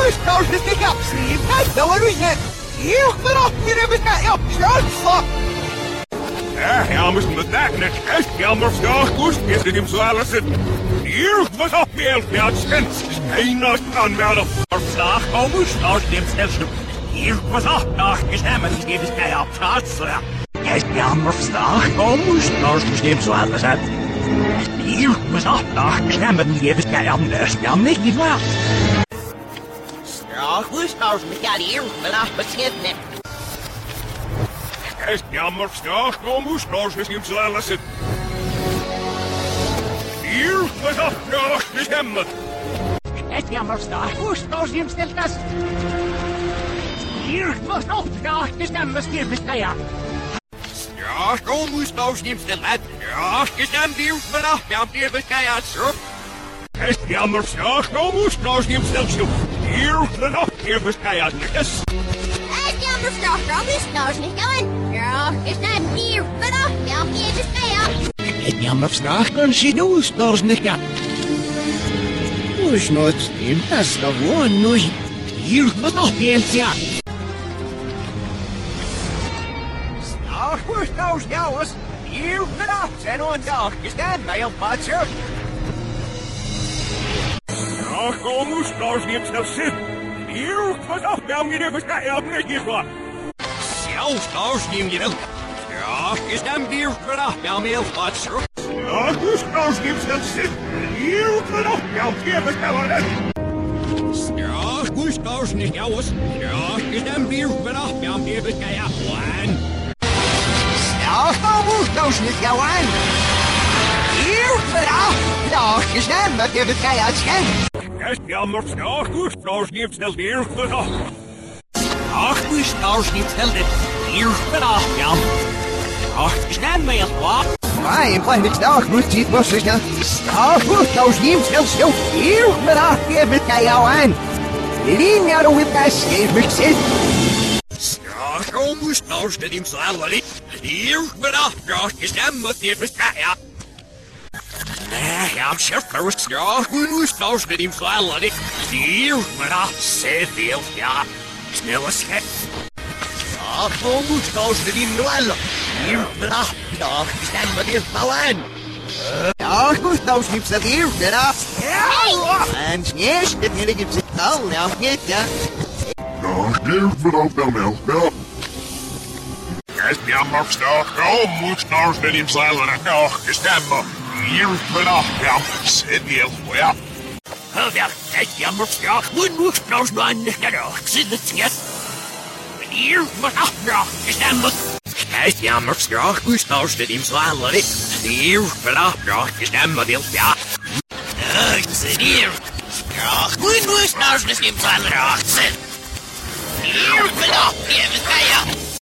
nou is niet op, zie je? Nou, wat doe je? Hier, vanaf hier hebben we het op, schouder. Ja, müssen wir sagen, das ist ja mal stark gut, wir sind im Saal sind. Hier, was auch mehr als ganz einer kann mehr auf Schlag, muss aus dem Selbststück. Hier, was auch nach gestemmen, geht es bei der Platz. Es ja mal stark, muss aus dem Saal sind. Hier, was auch nach gestemmen, geht es bei der Platz. Ja, nicht wahr? Ja, goed, nou is het ja hier, vanaf beschikbaar. Es ja mal stark, muss aus dem Saal sind. Hier, was auch nach gestemmen. Es ja maar staan, hoe staan ze hem stil vast? Hier was nog graag de stem beschermd ja. Ja, zo moest nou slim stil uit. Ja, gestemd hier vanaf, ja, hier beschijnt zo. Es ja maar staan, zo moest nou slim stil. Hier vanaf, hier beschijnt yes. Es ja maar staan, zo moest nou slim gaan. Ja, gestemd hier vanaf, ja, hier beschijnt. Es ja maar staan, kan ze nou staan niet gaan. Už noc imtas galvonu ir patopielsia. Stāvus tavs ļaus, ir nācen un dākis ten vēl pacer. Ja, komus tavs nav sit. Ir patopjām ir beschijnt niet waar. Zelfs tavs ir. Ja, is ten ir patopjām vēl pacer. Ja, tavs nav sit. Hier vanaf, ja, hier beschijnt. Ja, Gustavs niet jouws. Ja, is ten bier vanaf, ja, hier beschijnt. Ja, Gustavs niet jouw aan. Hier vanaf, ja, is ten hier beschijnt. Es jammer, ja, Gustavs niet stil hier vanaf. Ach, Gustavs niet stil hier vanaf, ja. Ach, is ten meer wat? Mijn kleine dag moet niet wassen. Ach, Gustavs niet stil hier vanaf, hier beschijnt aan. Lien ja, de wippas, geef me zin. Ja, zo moest nou steeds im Saal niet. Hier vanaf, ja, gestemd hier beschijnt. Ja, schiffer, ja, moest nou steeds im Saal niet. Hier vanaf, zeer veel, ja. Snelle schep. Ja, zo moest nou steeds im Saal. Hier vanaf, ja, gestemd hier beschijnt. Ja, Gustavs niet stil hier vanaf. Ja, en eerst het hele gibt het al, ja, niet, ja. Ja, hier vanaf wel wel, ja. Es jammer, ja, moest nou steeds im Saal niet. Ja, gestemd. Hier vanaf, ja, zeer veel, ja. Ja, het jammer, ja, moest nou steeds ja, zit het niet. Hier vanaf, ja, gestemd. Es jammer, ja, moest nou steeds im Saal niet. Hier vanaf, ja, gestemd, ja. Ik zit hier. Ja, moest nou steeds im Saal, ja, zit. Hier vanaf, hier beschijnt.